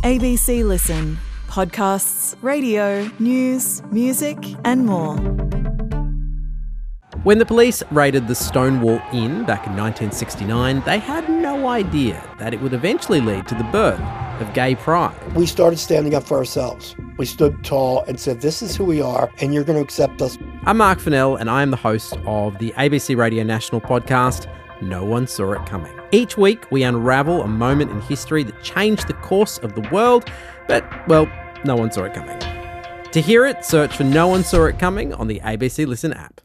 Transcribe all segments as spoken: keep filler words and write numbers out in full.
A B C Listen. Podcasts, radio, news, music and more. When the police raided the Stonewall Inn back in nineteen sixty-nine, they had no idea that it would eventually lead to the birth of gay pride. We started standing up for ourselves. We stood tall and said, this is who we are, and you're going to accept us. I'm Mark Fennell, and I am the host of the A B C Radio National podcast, No One Saw It Coming. Each week, we unravel a moment in history that changed the course of the world, but, well, no one saw it coming. To hear it, search for No One Saw It Coming on the A B C Listen app.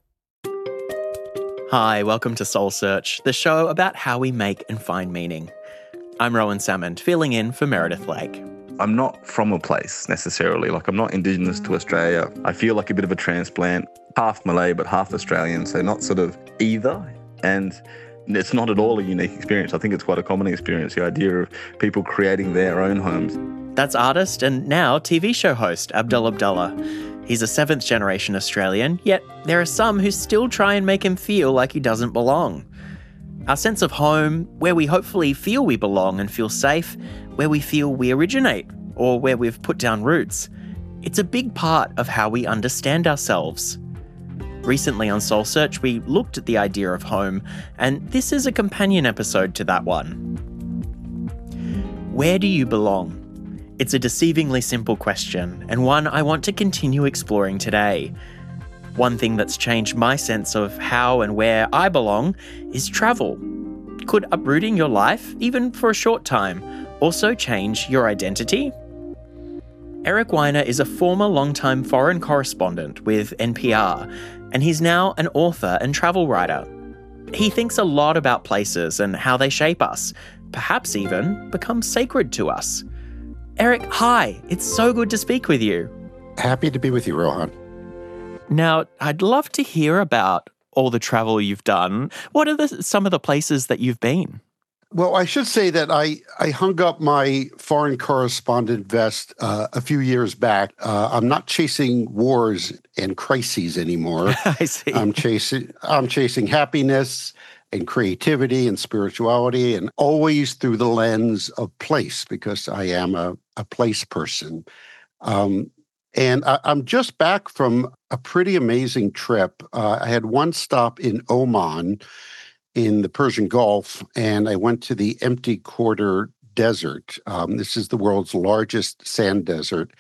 Hi, welcome to Soul Search, the show about how we make and find meaning. I'm Rowan Salmond, filling in for Meredith Lake. I'm not from a place necessarily, like I'm not Indigenous to Australia. I feel like a bit of a transplant, half Malay but half Australian, so not sort of either. And it's not at all a unique experience. I think it's quite a common experience, the idea of people creating their own homes. That's artist and now T V show host Abdul Abdullah. He's a seventh generation Australian, yet there are some who still try and make him feel like he doesn't belong. Our sense of home, where we hopefully feel we belong and feel safe, where we feel we originate, or where we've put down roots, it's a big part of how we understand ourselves. Recently on Soul Search, we looked at the idea of home, and this is a companion episode to that one. Where do you belong? It's a deceivingly simple question, and one I want to continue exploring today. One thing that's changed my sense of how and where I belong is travel. Could uprooting your life, even for a short time, also change your identity? Eric Weiner is a former longtime foreign correspondent with N P R, and he's now an author and travel writer. He thinks a lot about places and how they shape us, perhaps even become sacred to us. Eric, hi, it's so good to speak with you. Happy to be with you, Rohan. Now, I'd love to hear about all the travel you've done. What are the, some of the places that you've been? Well, I should say that I, I hung up my foreign correspondent vest uh, a few years back. Uh, I'm not chasing wars and crises anymore. I see. I'm chasing I'm chasing happiness and creativity and spirituality, and always through the lens of place, because I am a, a place person. Um, and I, I'm just back from a pretty amazing trip. Uh, I had one stop in Oman in the Persian Gulf, and I went to the Empty Quarter Desert. Um, this is the world's largest sand desert.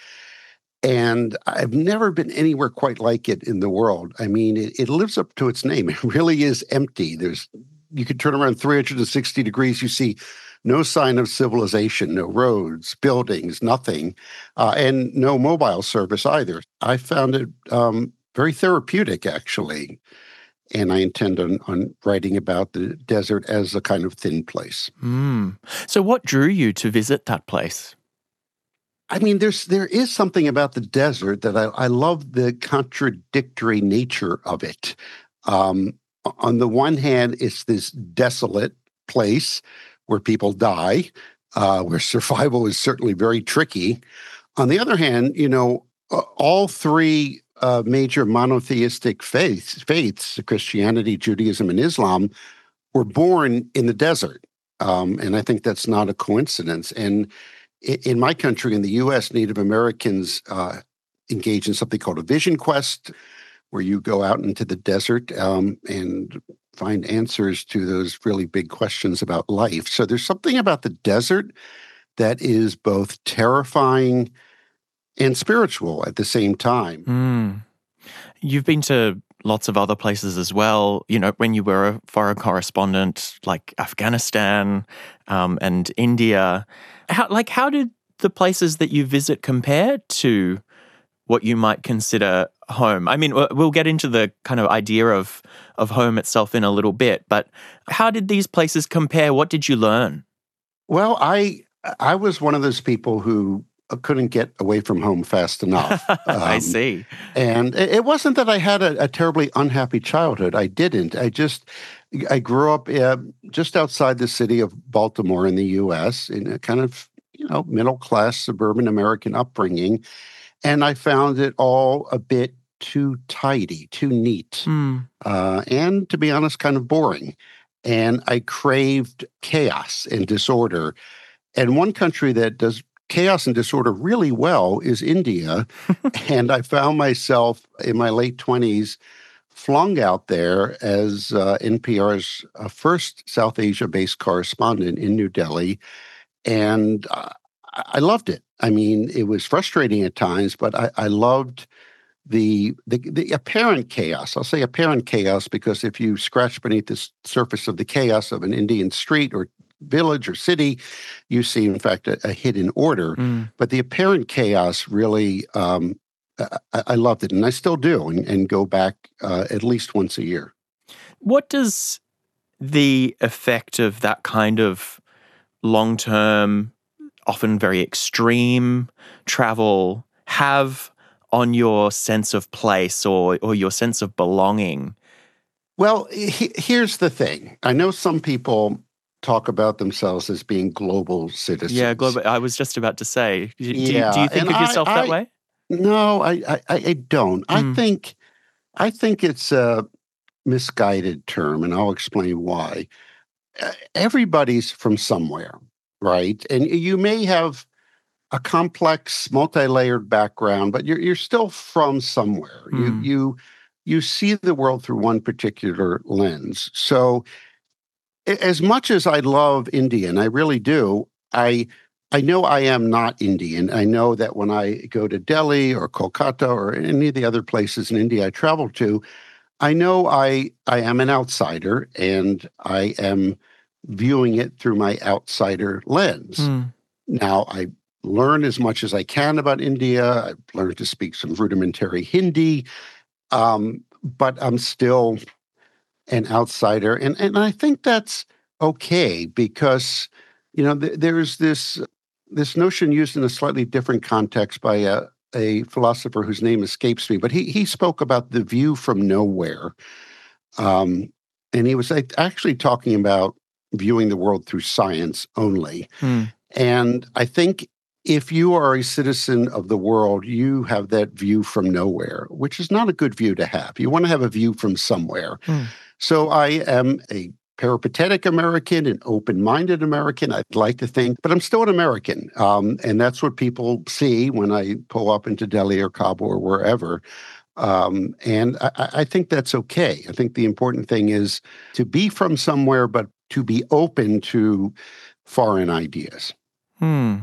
And I've never been anywhere quite like it in the world. I mean, it, it lives up to its name. It really is empty. There's, you could turn around three hundred sixty degrees, you see no sign of civilization, no roads, buildings, nothing, uh, and no mobile service either. I found it um, very therapeutic, actually. And I intend on, on writing about the desert as a kind of thin place. Mm. So what drew you to visit that place? I mean, there's there is something about the desert that I, I love the contradictory nature of it. Um, on the one hand, it's this desolate place where people die, uh, where survival is certainly very tricky. On the other hand, you know, all three uh, major monotheistic faiths, faiths, Christianity, Judaism, and Islam, were born in the desert. Um, and I think that's not a coincidence. And in my country, in the U S, Native Americans uh, engage in something called a vision quest, where you go out into the desert um, and find answers to those really big questions about life. So there's something about the desert that is both terrifying and spiritual at the same time. Mm. You've been to lots of other places as well. You know, when you were a foreign correspondent, like Afghanistan um, and India, how, like how did the places that you visit compare to what you might consider home? I mean, we'll get into the kind of idea of of home itself in a little bit, but how did these places compare? What did you learn? Well, I I was one of those people who couldn't get away from home fast enough. Um, I see. And it wasn't that I had a, a terribly unhappy childhood. I didn't. I just, I grew up uh, just outside the city of Baltimore in the U S in a kind of, you know, middle-class suburban American upbringing. And I found it all a bit too tidy, too neat, mm. uh, and to be honest, kind of boring. And I craved chaos and disorder. And one country that does chaos and disorder really well is India. And I found myself in my late twenties flung out there as uh, N P R's uh, first South Asia-based correspondent in New Delhi. And uh, I loved it. I mean, it was frustrating at times, but I, I loved the, the the apparent chaos. I'll say apparent chaos because if you scratch beneath the surface of the chaos of an Indian street or village or city, you see, in fact, a, a hidden order. Mm. But the apparent chaos really, um, I, I loved it, and I still do, and, and go back uh, at least once a year. What does the effect of that kind of long-term, often very extreme travel have on your sense of place or or your sense of belonging? Well, he, here's the thing. I know some people talk about themselves as being global citizens. Yeah, global. I was just about to say. Do, yeah, do, do you think of yourself I, that I, way? No, I, I, I don't. Mm. I think, I think it's a misguided term, and I'll explain why. Everybody's from somewhere, right? And you may have a complex, multi-layered background, but you're you're still from somewhere. Mm. You you you see the world through one particular lens. So, as much as I love India, and I really do, I I know I am not Indian. I know that when I go to Delhi or Kolkata or any of the other places in India I travel to, I know I I am an outsider, and I am viewing it through my outsider lens. Mm. Now, I learn as much as I can about India. I've learned to speak some rudimentary Hindi, um, but I'm still an outsider. And, and I think that's okay because, you know, th- there's this this notion used in a slightly different context by a, a philosopher whose name escapes me, but he he spoke about the view from nowhere. Um, and he was actually talking about viewing the world through science only. Hmm. And I think if you are a citizen of the world, you have that view from nowhere, which is not a good view to have. You want to have a view from somewhere. Hmm. So I am a peripatetic American, an open-minded American, I'd like to think, but I'm still an American. Um, and that's what people see when I pull up into Delhi or Kabul or wherever. Um, and I, I think that's okay. I think the important thing is to be from somewhere, but to be open to foreign ideas. Hmm.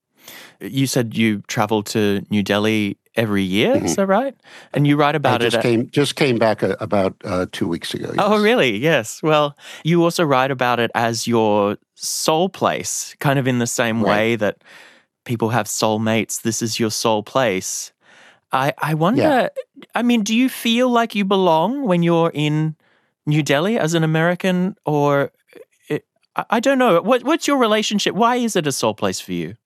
You said you travel to New Delhi every year, mm-hmm. is that right? And you write about I just it. At... Came, just came back a, about uh, two weeks ago. Yes. Oh, really? Yes. Well, you also write about it as your soul place, kind of in the same right. way that people have soulmates. This is your soul place. I, I wonder, yeah. I mean, do you feel like you belong when you're in New Delhi as an American, or it, I, I don't know. What, what's your relationship? Why is it a soul place for you?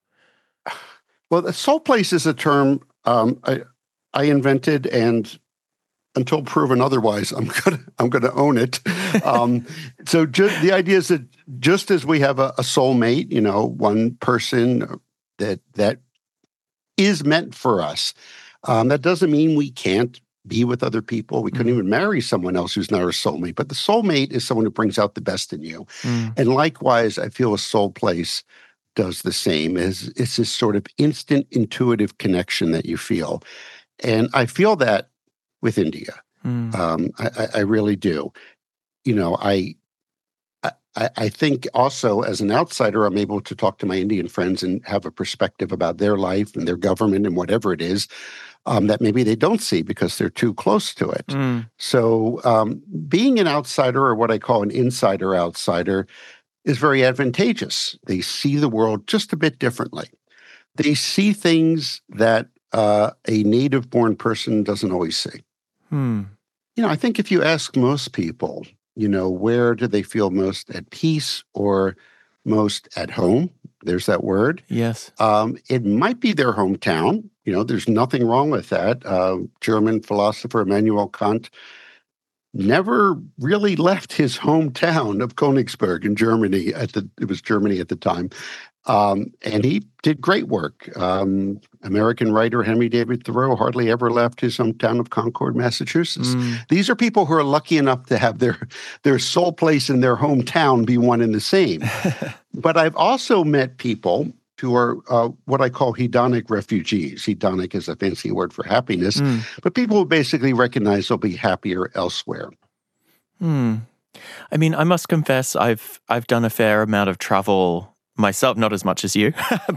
Well, the soul place is a term um, I, I invented, and until proven otherwise, I'm gonna I'm gonna own it. Um, so just, the idea is that just as we have a, a soulmate, you know, one person that that is meant for us, um, that doesn't mean we can't be with other people. We couldn't mm. even marry someone else who's not our soulmate. But the soulmate is someone who brings out the best in you. Mm. And likewise, I feel a soul place does the same. As it's this sort of instant intuitive connection that you feel. And I feel that with India. Mm. Um, I, I really do. You know, I, I I think also as an outsider, I'm able to talk to my Indian friends and have a perspective about their life and their government and whatever it is um, that maybe they don't see because they're too close to it. Mm. So um, being an outsider, or what I call an insider outsider, is very advantageous. They see the world just a bit differently. They see things that uh, a native-born person doesn't always see. Hmm. You know, I think if you ask most people, you know, where do they feel most at peace or most at home? There's that word. Yes. Um, it might be their hometown. You know, there's nothing wrong with that. Uh, German philosopher Immanuel Kant never really left his hometown of Königsberg in Germany. At the it was Germany at the time, um, and he did great work. Um, American writer Henry David Thoreau hardly ever left his hometown of Concord, Massachusetts. Mm. These are people who are lucky enough to have their their soul place in their hometown be one and the same. But I've also met people who are uh, what I call hedonic refugees. Hedonic is a fancy word for happiness, mm. but people who basically recognize they'll be happier elsewhere. Hmm. I mean, I must confess, I've I've done a fair amount of travel myself, not as much as you.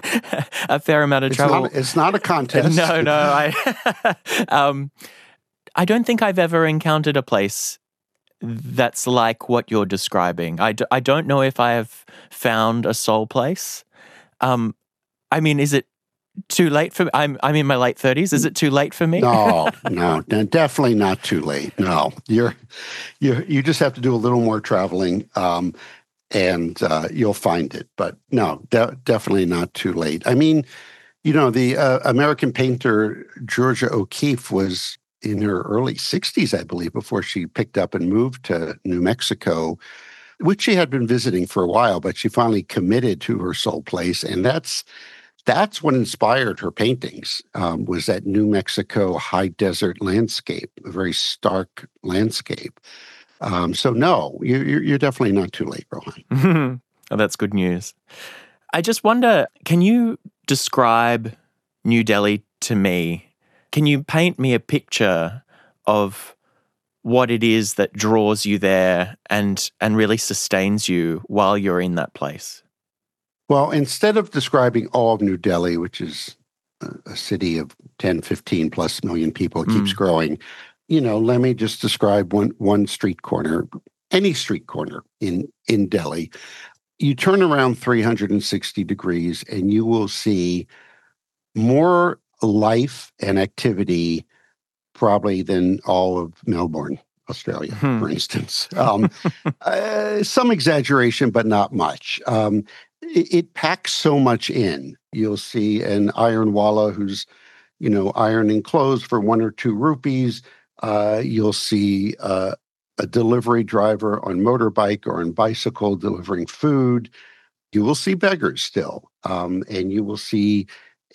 A fair amount of it's travel. Not, it's not a contest. No, no. I um, I don't think I've ever encountered a place that's like what you're describing. I, d- I don't know if I have found a soul place. Um, I mean, is it too late for me? I'm, I'm in my late thirties. Is it too late for me? No, no, definitely not too late. No, you're, you you just have to do a little more traveling, um, and uh, you'll find it. But no, de- definitely not too late. I mean, you know, the uh, American painter Georgia O'Keeffe was in her early sixties, I believe, before she picked up and moved to New Mexico, which she had been visiting for a while, but she finally committed to her soul place. And that's that's what inspired her paintings, um, was that New Mexico high desert landscape, a very stark landscape. Um, so no, you're, you're definitely not too late, Rohan. Oh, that's good news. I just wonder, can you describe New Delhi to me? Can you paint me a picture of what it is that draws you there and and really sustains you while you're in that place? Well, instead of describing all of New Delhi, which is a, a city of ten, fifteen plus million people, it mm. keeps growing, you know, let me just describe one one street corner, any street corner in, in Delhi. You turn around three hundred sixty degrees and you will see more life and activity probably than all of Melbourne, Australia, hmm. for instance. Um, uh, some exaggeration, but not much. Um, it, it packs so much in. You'll see an ironwala who's, you know, ironing clothes for one or two rupees. Uh, you'll see uh, a delivery driver on motorbike or on bicycle delivering food. You will see beggars still, um, and you will see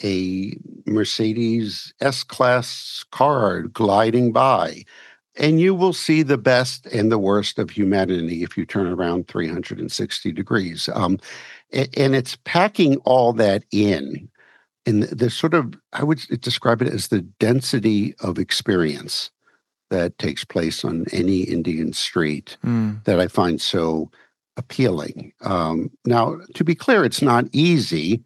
a Mercedes S-Class car gliding by. And you will see the best and the worst of humanity if you turn around three hundred sixty degrees. Um, and, and it's packing all that in. And the, the sort of, I would describe it as the density of experience that takes place on any Indian street mm. that I find so appealing. Um, now, to be clear, it's not easy.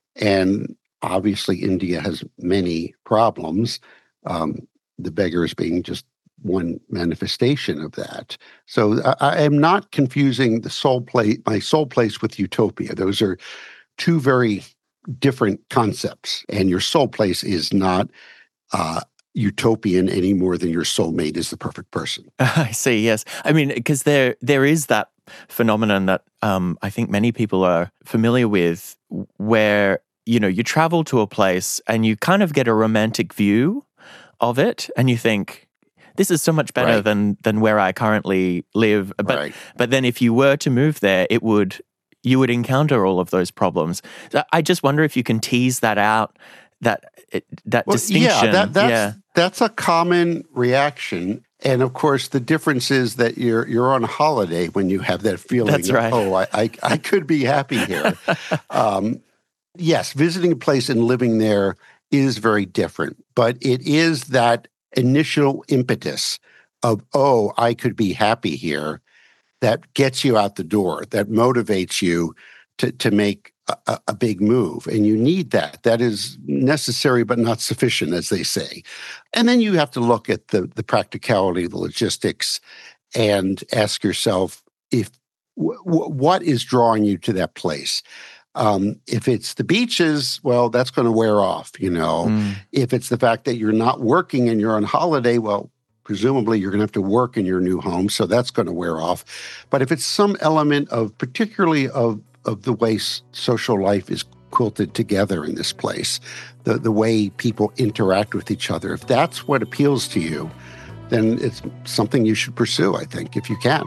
And obviously, India has many problems, um, the beggars being just one manifestation of that. So I, I am not confusing the soul place, my soul place with utopia. Those are two very different concepts. And your soul place is not uh, utopian any more than your soulmate is the perfect person. I see, yes. I mean, because there there is that phenomenon that um, I think many people are familiar with where, you know, you travel to a place and you kind of get a romantic view of it and you think, this is so much better right. than than where I currently live. But right. but then if you were to move there, it would you would encounter all of those problems. So I just wonder if you can tease that out, that that well, distinction. Yeah, that, that's, yeah, that's a common reaction. And of course, the difference is that you're you're on holiday when you have that feeling. That's right. Of, oh, I, I I could be happy here. um, yes, visiting a place and living there is very different, but it is that initial impetus of, oh, I could be happy here, that gets you out the door, that motivates you to, to make a, a big move. And you need that. That is necessary, but not sufficient, as they say. And then you have to look at the, the practicality, the logistics, and ask yourself, if w- w- what is drawing you to that place? Um, if it's the beaches, well, that's going to wear off, you know. Mm. If it's the fact that you're not working and you're on holiday, well, presumably you're going to have to work in your new home, so that's going to wear off. But if it's some element of, particularly of, of the way s- social life is quilted together in this place, the, the way people interact with each other, if that's what appeals to you, then it's something you should pursue, I think, if you can.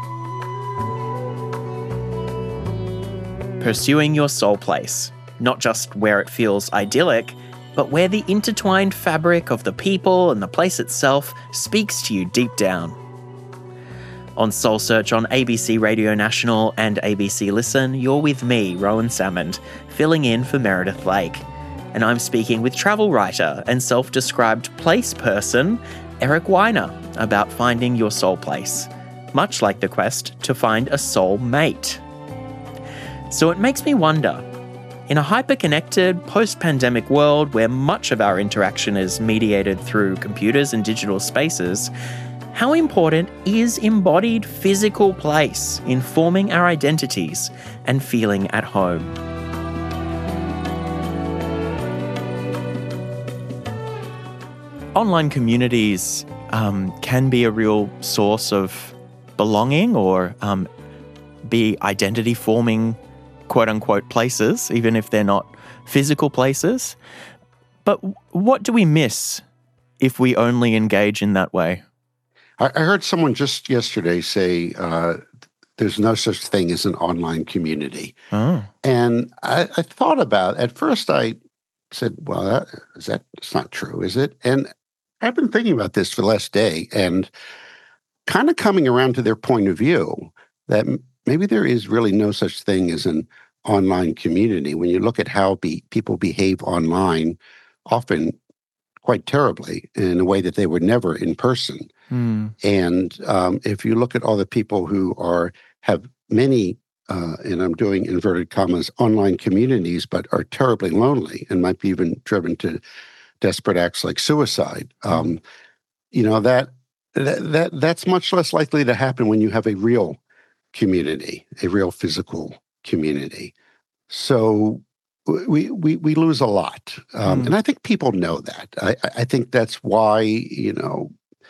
Pursuing your soul place, not just where it feels idyllic, but where the intertwined fabric of the people and the place itself speaks to you deep down. On Soul Search on A B C Radio National and A B C Listen, you're with me, Rowan Salmond, filling in for Meredith Lake. And I'm speaking with travel writer and self-described place person, Eric Weiner, about finding your soul place, much like the quest to find a soul mate. So it makes me wonder, in a hyper-connected, post-pandemic world where much of our interaction is mediated through computers and digital spaces, how important is embodied physical place in forming our identities and feeling at home? Online communities um, can be a real source of belonging or um, be identity-forming quote-unquote places, even if they're not physical places. But what do we miss if we only engage in that way? I heard someone just yesterday say uh, there's no such thing as an online community. Oh. And I, I thought about it. At first I said, well, that, is that, that's not true, is it? And I've been thinking about this for the last day and kind of coming around to their point of view that maybe there is really no such thing as an online community. When you look at how be, people behave online, often quite terribly in a way that they were never in person. Mm. And um, if you look at all the people who are have many, uh, and I'm doing inverted commas, online communities, but are terribly lonely and might be even driven to desperate acts like suicide, um, you know, that, that that that's much less likely to happen when you have a real community, a real physical community. So we we we lose a lot, um, Mm. and I think people know that. I, I think that's why, you know,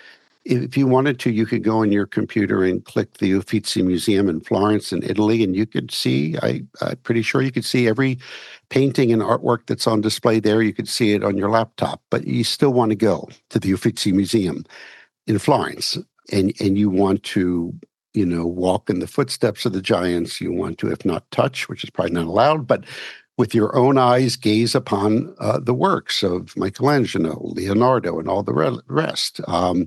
if you wanted to, you could go on your computer and click the Uffizi Museum in Florence in Italy, and you could see, I, I'm pretty sure you could see every painting and artwork that's on display there. You could see it on your laptop, but you still want to go to the Uffizi Museum in Florence, and, and you want to, you know, walk in the footsteps of the giants. You want to, if not touch, which is probably not allowed, but with your own eyes, gaze upon uh, the works of Michelangelo, Leonardo, and all the re- rest. Um,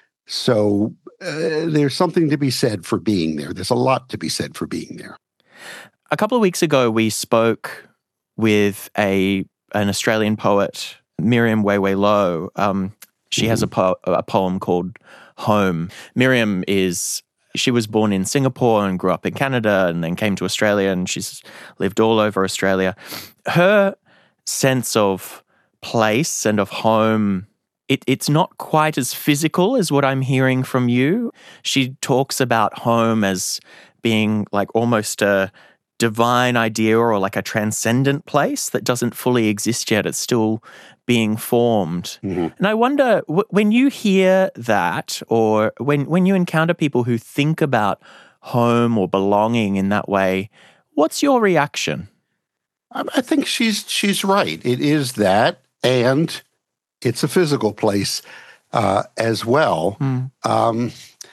so uh, there's something to be said for being there. There's a lot to be said for being there. A couple of weeks ago, we spoke with a an Australian poet, Miriam Weiwei Low. Um, she mm-hmm. has a, po- a poem called Home. Miriam is... She was born in Singapore and grew up in Canada and then came to Australia, and she's lived all over Australia. Her sense of place and of home, it, it's not quite as physical as what I'm hearing from you. She talks about home as being like almost a divine idea or like a transcendent place that doesn't fully exist yet. It's still being formed. Mm-hmm. And I wonder, w- when you hear that, or when, when you encounter people who think about home or belonging in that way, what's your reaction? I, I think she's she's right. It is that, and it's a physical place uh, as well. Mm. Um,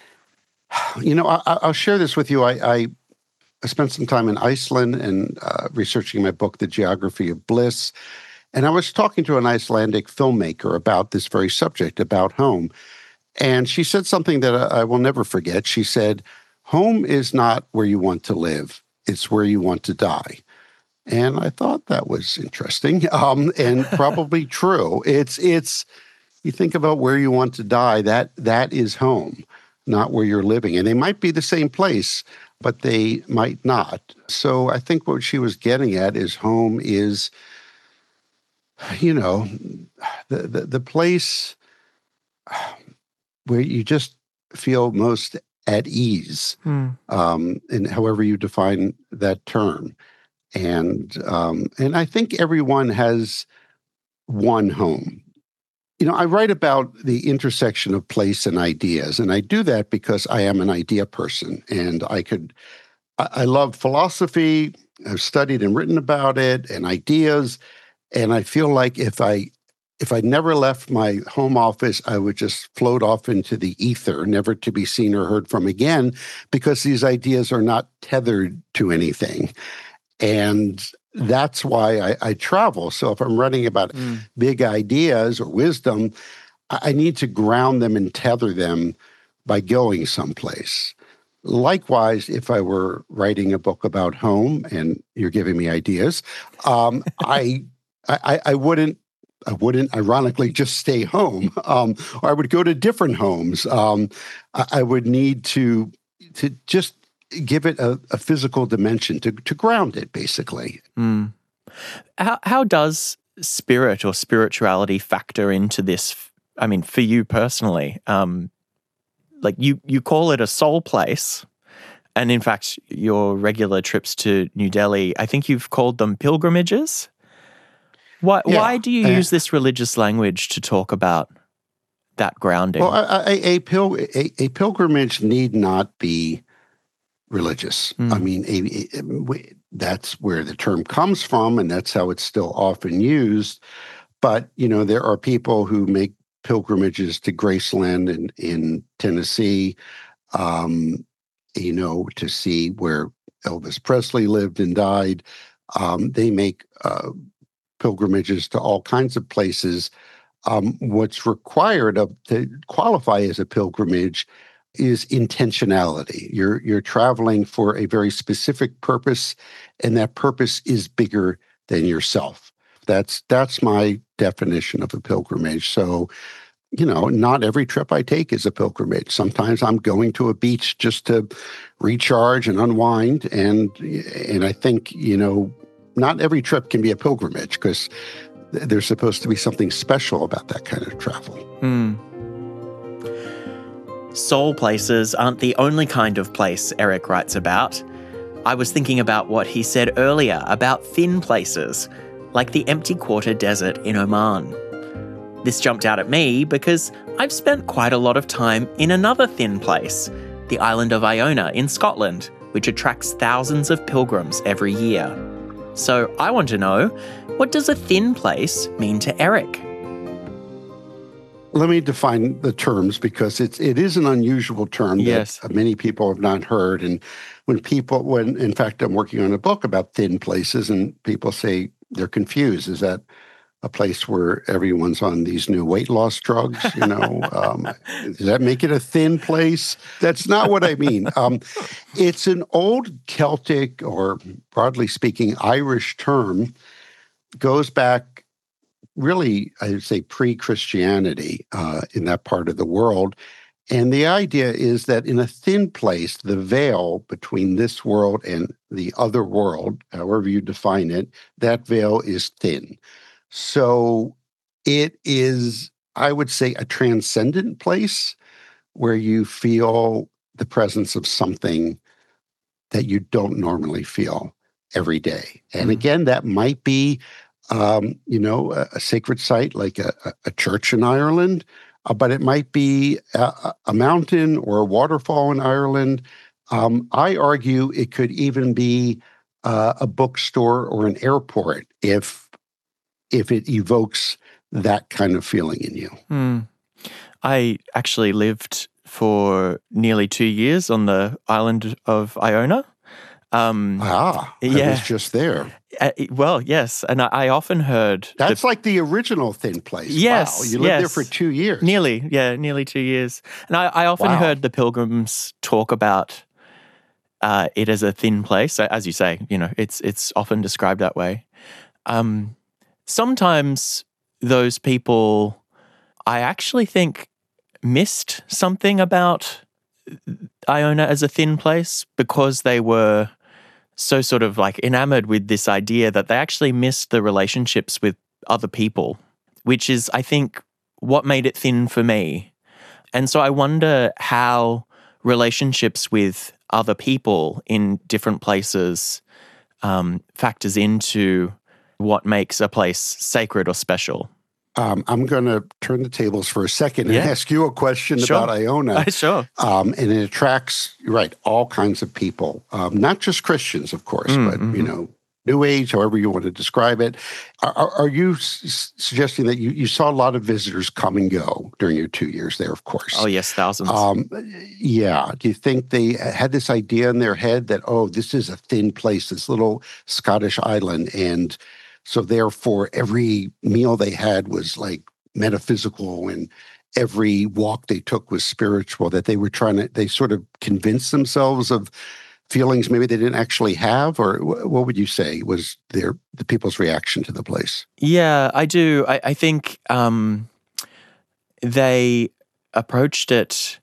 you know, I, I'll share this with you. I, I I spent some time in Iceland and uh, researching my book, The Geography of Bliss. And I was talking to an Icelandic filmmaker about this very subject, about home. And she said something that I will never forget. She said, home is not where you want to live. It's where you want to die. And I thought that was interesting um, and probably true. It's, it's, you think about where you want to die, that that is home, not where you're living. And they might be the same place, but they might not. So I think what she was getting at is home is, you know, the, the, the place where you just feel most at ease, Mm. um, and however you define that term. And um, and I think everyone has one home. You know, I write about the intersection of place and ideas, and I do that because I am an idea person, and I could, I, I love philosophy. I've studied and written about it, and ideas, and I feel like if I, if I never left my home office, I would just float off into the ether, never to be seen or heard from again, because these ideas are not tethered to anything, and that's why I, I travel. So if I'm writing about Mm. big ideas or wisdom, I, I need to ground them and tether them by going someplace. likewise, if I were writing a book about home, and you're giving me ideas, um, I, I I wouldn't I wouldn't ironically just stay home, um, or I would go to different homes. Um, I, I would need to to just give it a, a physical dimension to to ground it, basically. Mm. How how does spirit or spirituality factor into this? I mean, for you personally, um, like you you call it a soul place, and in fact, your regular trips to New Delhi, I think you've called them pilgrimages. Why Yeah. why do you Uh, use this religious language to talk about that grounding? Well, a, a, a, pil- a, a pilgrimage need not be religious. Mm. I mean, a, a- we- that's where the term comes from, and that's how it's still often used. But, you know, there are people who make pilgrimages to Graceland in, in Tennessee, um, you know, to see where Elvis Presley lived and died. Um, they make uh, pilgrimages to all kinds of places. Um, what's required of to qualify as a pilgrimage is intentionality. You're you're traveling for a very specific purpose, and that purpose is bigger than yourself. That's that's my definition of a pilgrimage. So, you know, not every trip I take is a pilgrimage. Sometimes I'm going to a beach just to recharge and unwind, and and I think, you know, not every trip can be a pilgrimage because there's supposed to be something special about that kind of travel. Mm. Soul places aren't the only kind of place Eric writes about. I was thinking about what he said earlier about thin places, like the Empty Quarter Desert in Oman. This jumped out at me because I've spent quite a lot of time in another thin place, the island of Iona in Scotland, which attracts thousands of pilgrims every year. So I want to know, what does a thin place mean to Eric? Let me define the terms because it's it is an unusual term Yes. that many people have not heard. And when people, when in fact I'm working on a book about thin places, and people say they're confused. Is that a place where everyone's on these new weight loss drugs? You know, um, does that make it a thin place? That's not what I mean. Um, it's an old Celtic, or broadly speaking, Irish term. Goes back really, I would say, pre-Christianity uh, in that part of the world. And the idea is that in a thin place, the veil between this world and the other world, however you define it, that veil is thin. So it is, I would say, a transcendent place where you feel the presence of something that you don't normally feel every day. And Mm. again, that might be Um, you know, a, a sacred site like a, a, a church in Ireland, uh, but it might be a, a mountain or a waterfall in Ireland. Um, I argue it could even be uh, a bookstore or an airport if if it evokes that kind of feeling in you. Hmm. I actually lived for nearly two years on the island of Iona. Um, Ah, I yeah. was just there. uh, well, yes, and I, I often heard the- That's like the original thin place. Yes, Wow, you lived there yes. for two years. nearly, yeah, nearly two years, and I, I often Wow. heard the pilgrims talk about uh, it as a thin place. As you say, you know, it's it's often described that way. Um, sometimes those people, I actually think, missed something about Iona as a thin place because they were so sort of like enamored with this idea that they actually missed the relationships with other people, which is, I think, what made it thin for me. And so I wonder how relationships with other people in different places um, factors into what makes a place sacred or special. Um, I'm going to turn the tables for a second and Yeah. ask you a question Sure. about Iona. Sure. Um, and it attracts, you're right, all kinds of people, um, not just Christians, of course, Mm, but, mhm. you know, New Age, however you want to describe it. Are, are, are you s- suggesting that you, you saw a lot of visitors come and go during your two years there, of course? Oh, yes, thousands. Um, yeah. Do you think they had this idea in their head that, oh, this is a thin place, this little Scottish island, and so therefore every meal they had was like metaphysical and every walk they took was spiritual, that they were trying to, they sort of convinced themselves of feelings maybe they didn't actually have? Or wh- what would you say was their the people's reaction to the place? Yeah, I do. I, I think um, they approached it.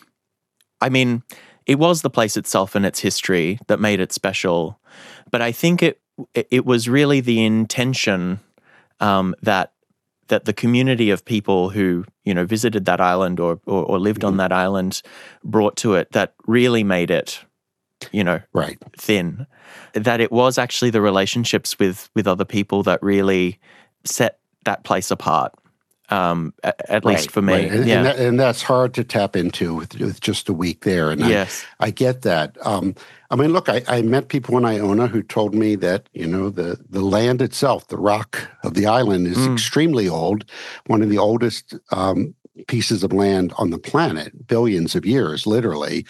I mean, it was the place itself and its history that made it special, but I think it it was really the intention um, that that the community of people who, you know, visited that island or or, or lived mm-hmm. on that island brought to it that really made it, you know, right. thin. That it was actually the relationships with with other people that really set that place apart. Um, at, at right, least for me, right. and, yeah, and, that, and that's hard to tap into with, with just a week there. And yes, I, I get that. Um, I mean, look, I, I met people in Iona who told me that, you know, the the land itself, the rock of the island, is mm. extremely old. One of the oldest um, pieces of land on the planet, billions of years, literally.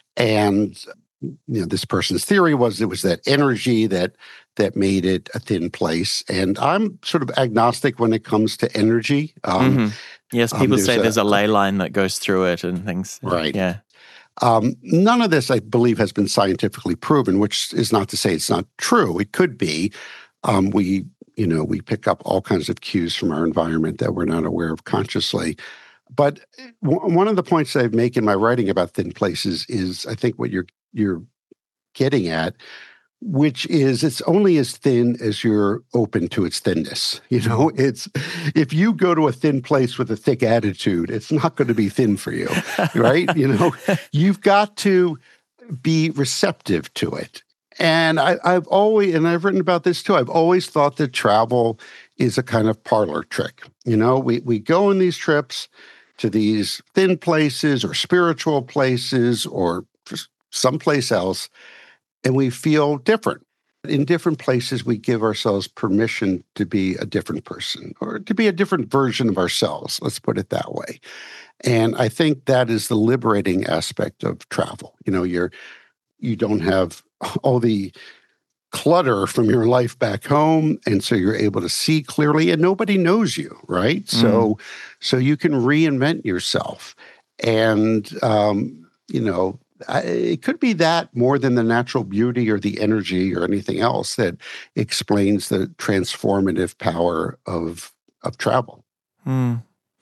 And you know, this person's theory was it was that energy that that made it a thin place. And I'm sort of agnostic when it comes to energy. Um, mm-hmm. Yes, people um, there's say there's a, a ley line that goes through it and things. Right. Yeah. Um, none of this, I believe, has been scientifically proven, which is not to say it's not true. It could be. Um, we, you know, we pick up all kinds of cues from our environment that we're not aware of consciously. But w- one of the points I make in my writing about thin places is, I think, what you're you're getting at, which is it's only as thin as you're open to its thinness. You know, it's if you go to a thin place with a thick attitude, it's not going to be thin for you, right? You know, you've got to be receptive to it. And I, I've always, and I've written about this too, I've always thought that travel is a kind of parlor trick. You know, we we go on these trips to these thin places or spiritual places or someplace else, and we feel different. In different places, we give ourselves permission to be a different person or to be a different version of ourselves. Let's put it that way. And I think that is the liberating aspect of travel. You know, you're, you don't have all the clutter from your life back home, and so you're able to see clearly, and nobody knows you, right? Mm. So, so you can reinvent yourself. And, um, you know, I, it could be that more than the natural beauty or the energy or anything else that explains the transformative power of of travel. Mm.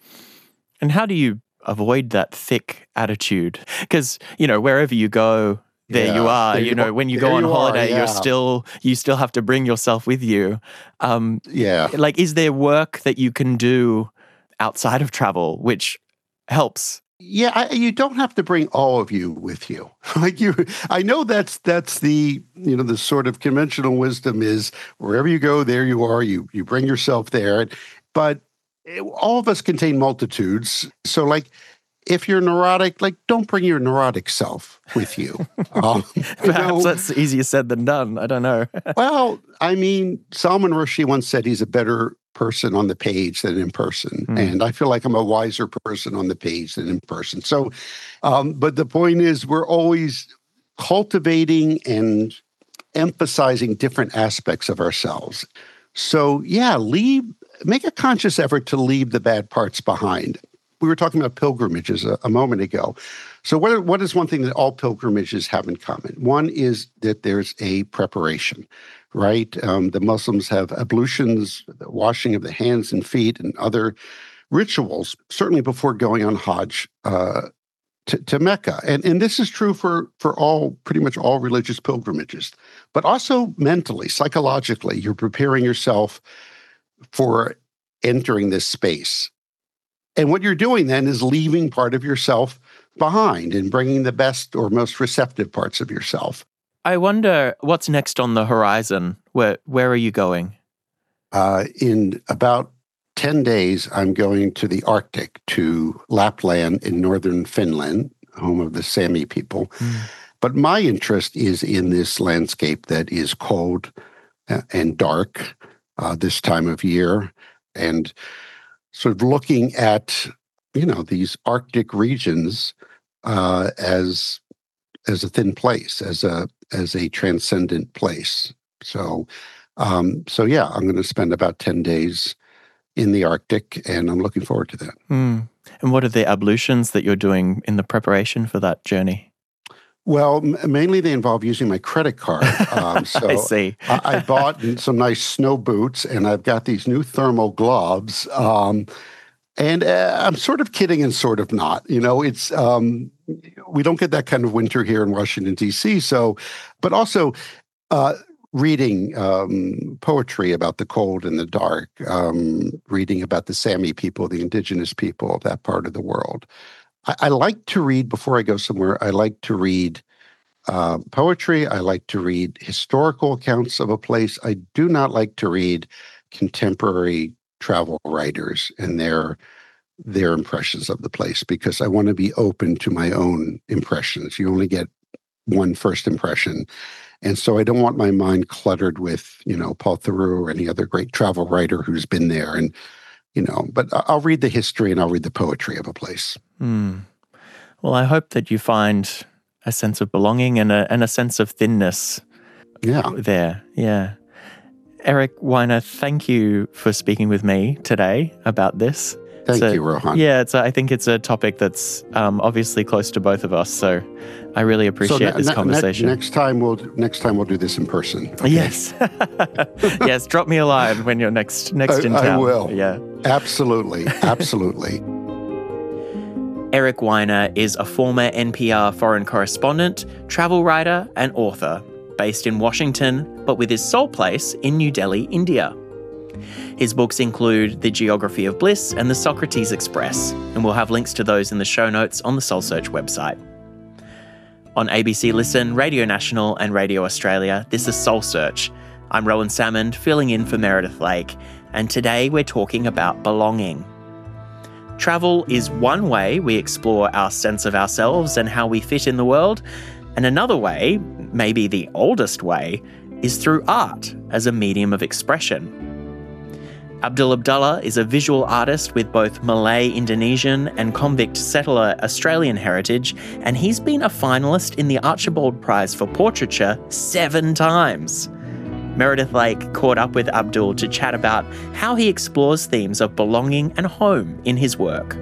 And how do you avoid that thick attitude? Because, you know, wherever you go, there yeah, you are. There you, you know, when you go on you holiday, are, yeah. you're still you still have to bring yourself with you. Um, yeah. Like, is there work that you can do outside of travel which helps? Yeah, I, you don't have to bring all of you with you. Like you, I know that's that's the you know the sort of conventional wisdom is wherever you go, there you are. You you bring yourself there, but it, all of us contain multitudes. So, like, if you're neurotic, like, don't bring your neurotic self with you. Um, Perhaps you know, that's easier said than done. I don't know. Well, I mean, Salman Rushdie once said he's a better person on the page than in person. Mm. And I feel like I'm a wiser person on the page than in person. So, um, but the point is we're always cultivating and emphasizing different aspects of ourselves. So yeah, leave, make a conscious effort to leave the bad parts behind. We were talking about pilgrimages a, a moment ago. So what, what is one thing that all pilgrimages have in common? One is that there's a preparation, right? Um, the Muslims have ablutions, the washing of the hands and feet, and other rituals, certainly before going on Hajj uh, to, to Mecca. And, and this is true for, for all, pretty much all religious pilgrimages, but also mentally, psychologically, you're preparing yourself for entering this space. And what you're doing then is leaving part of yourself behind and bringing the best or most receptive parts of yourself. I wonder what's next on the horizon. Where where are you going? Uh, in about ten days, I'm going to the Arctic, to Lapland in northern Finland, home of the Sami people. Mm. But my interest is in this landscape that is cold and dark uh, this time of year, and sort of looking at, you know, these Arctic regions uh, as as a thin place, as a as a transcendent place. So, um, so yeah, I'm going to spend about ten days in the Arctic, and I'm looking forward to that. Mm. And what are the ablutions that you're doing in the preparation for that journey? Well, m- mainly they involve using my credit card. Um, so I see. I, I bought some nice snow boots, and I've got these new thermal gloves. Um, and uh, I'm sort of kidding and sort of not. You know, it's um, we don't get that kind of winter here in Washington, D C. So, but also uh, reading um, poetry about the cold and the dark, um, reading about the Sami people, the indigenous people of that part of the world. I, I like to read before I go somewhere. I like to read uh, poetry. I like to read historical accounts of a place. I do not like to read contemporary travel writers and their their impressions of the place, because I want to be open to my own impressions. You only get one first impression. And so I don't want my mind cluttered with, you know, Paul Theroux or any other great travel writer who's been there. And, you know, but I'll read the history and I'll read the poetry of a place. Mm. Well, I hope that you find a sense of belonging and a, and a sense of thinness Yeah. there. Yeah. Eric Weiner, thank you for speaking with me today about this. Thank So, you, Rohan. Yeah, it's a, I think it's a topic that's um, obviously close to both of us. So I really appreciate so ne- this ne- conversation. next time we'll next time we'll do this in person. Okay? Yes, yes. Drop me a line when you're next next I, in town. I will. Yeah, Absolutely, absolutely. Eric Weiner is a former N P R foreign correspondent, travel writer, and author, based in Washington, but with his sole place in New Delhi, India. His books include The Geography of Bliss and The Socrates Express, and we'll have links to those in the show notes on the Soul Search website. On A B C Listen, Radio National and Radio Australia, this is Soul Search. I'm Rowan Salmond, filling in for Meredith Lake, and today we're talking about belonging. Travel is one way we explore our sense of ourselves and how we fit in the world, and another way, maybe the oldest way, is through art as a medium of expression. Abdul Abdullah is a visual artist with both Malay Indonesian and convict settler Australian heritage, and he's been a finalist in the Archibald Prize for Portraiture seven times. Meredith Lake caught up with Abdul to chat about how he explores themes of belonging and home in his work.